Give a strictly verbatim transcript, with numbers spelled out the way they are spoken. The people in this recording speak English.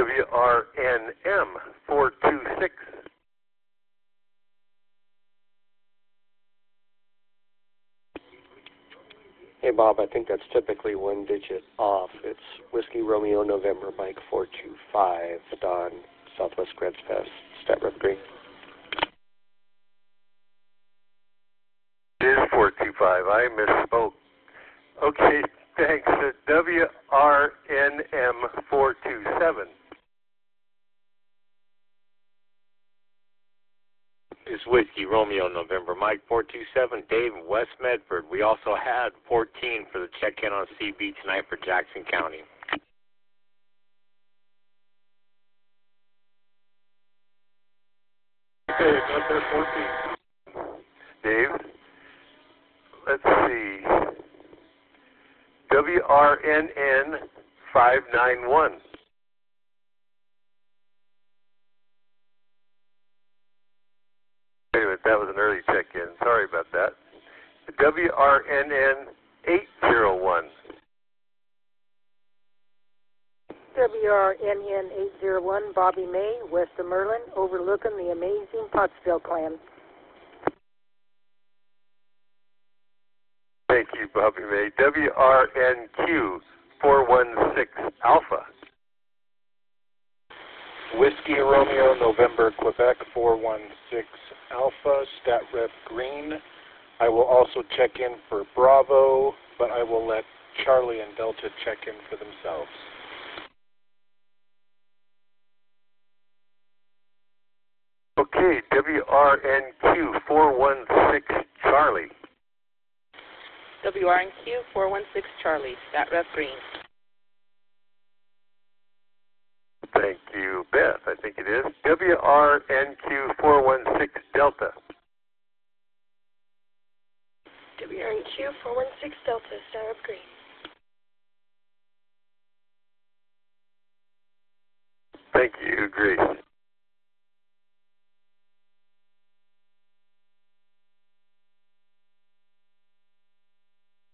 W R N M four two six. Hey Bob, I think that's typically one digit off. It's Whiskey Romeo November Mike four two five, Don, Southwest Grants Pass, Stat Rep Green. It is four two five. I misspoke. Okay, thanks. Uh, W R N M four two seven. It's Whiskey Romeo November Mike four two seven, Dave in West Medford. We also had fourteen for the check-in on C B tonight for Jackson County. Okay, got there fourteen. Dave, let's see. W R N N five nine one. Wait a minute, that was an early check-in. Sorry about that. W R N N eight zero one. W R N N eight zero one, Bobby May, west of Merlin, overlooking the amazing Pottsville clan. Thank you, Bobby May. W R N Q four one six Alpha. Whiskey Romeo November Quebec four one six Alpha, Stat Rep Green. I will also check in for Bravo, but I will let Charlie and Delta check in for themselves. Okay, W R N Q four one six Charlie. W R N Q four one six Charlie, Stat Rep Green. Thank you, Beth. I think it is. W R N Q four one six Delta. W R N Q four one six Delta, Stat Rep Green. Thank you, Grace.